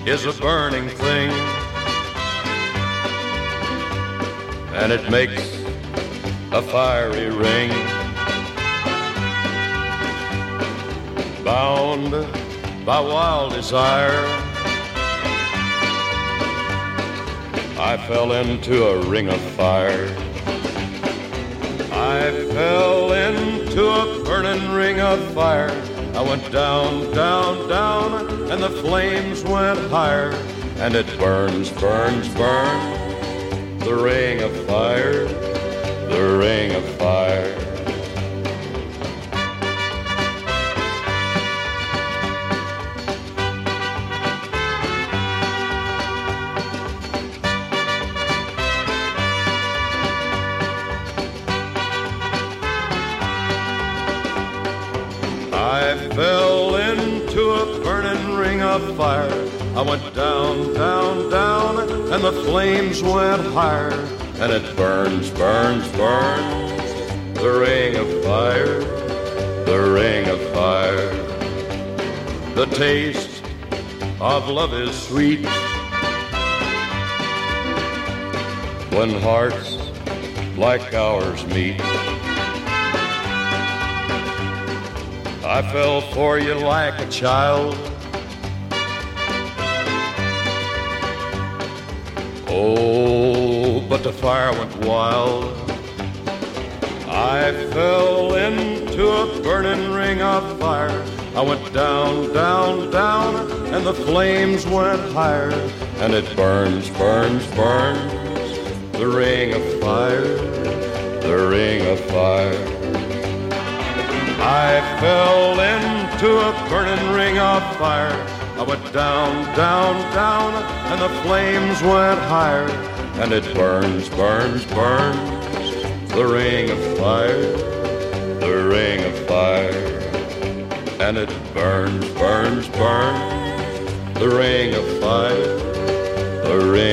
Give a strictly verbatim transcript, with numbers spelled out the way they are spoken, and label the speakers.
Speaker 1: is a burning thing, and it makes a fiery ring. Bound by wild desire, I fell into a ring of fire. I fell into a burning ring of fire. I went down, down, down, and the flames went higher. And it burns, burns, burns, the ring of fire, the ring of fire. I fell into a burning ring of fire. I went down, down, down, and the flames went higher. And it burns, burns, burns, the ring of fire, the ring of fire. The taste of love is sweet when hearts like ours meet. I fell for you like a child. Oh, but the fire went wild. I fell into a burning ring of fire. I went down, down, down, and the flames went higher. And it burns, burns, burns, the ring of fire, the ring of fire. I fell into a burning ring of fire. I went down, down, down, and the flames went higher. And it burns, burns, burns, the ring of fire, the ring of fire. And it burns, burns, burns, the ring of fire, the ring